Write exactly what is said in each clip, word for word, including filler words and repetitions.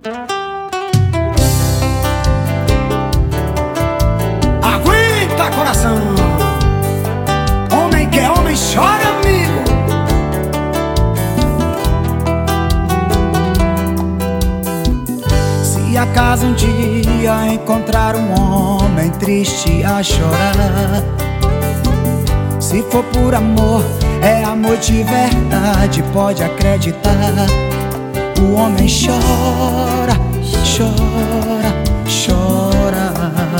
Aguenta, coração! Homem que é homem chora, amigo. Se acaso um dia encontrar um homem triste a chorar, se for por amor, é amor de verdade, pode acreditar. O homem chora, chora, chora.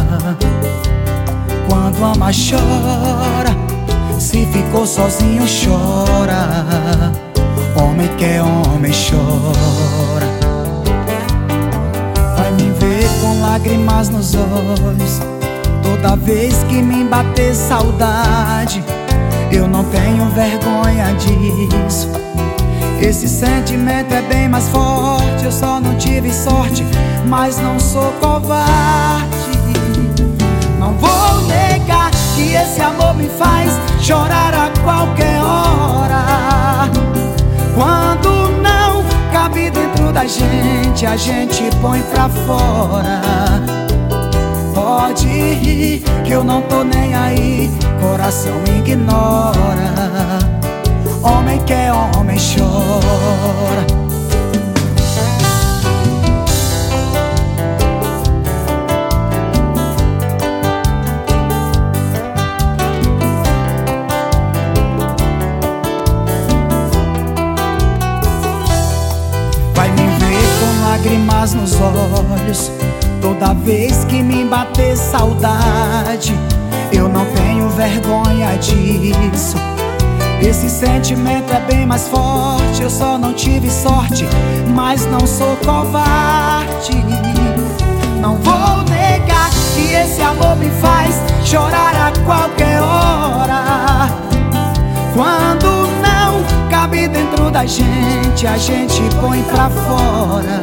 Quando ama, chora. Se ficou sozinho, chora. Homem que é homem, chora. Vai me ver com lágrimas nos olhos toda vez que me bater saudade. Eu não tenho vergonha disso. Esse sentimento é bem mais forte. Eu só não tive sorte, mas não sou covarde. Não vou negar que esse amor me faz chorar a qualquer hora. Quando não cabe dentro da gente, a gente põe pra fora. Pode rir que eu não tô nem aí, coração ignora. Homem que é homem chora. Vai me ver com lágrimas nos olhos toda vez que me bater saudade. Eu não tenho vergonha disso. Esse sentimento é bem mais forte. Eu só não tive sorte, mas não sou covarde. Não vou negar que esse amor me faz chorar a qualquer hora. Quando não cabe dentro da gente, a gente põe pra fora.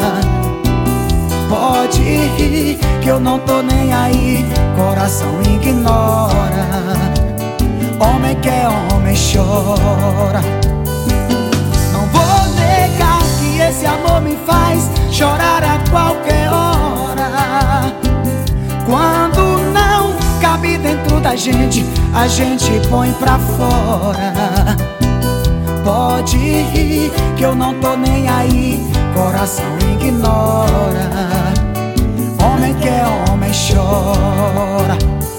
Pode rir que eu não tô nem aí, coração ignora. Homem que é homem chora. Não vou negar que esse amor me faz chorar a qualquer hora. Quando não cabe dentro da gente, a gente põe pra fora. Pode rir que eu não tô nem aí, coração ignora. Homem que é homem chora.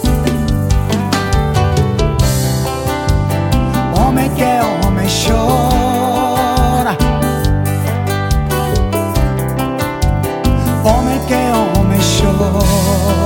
Homem que é homem chora. Homem que é homem chora.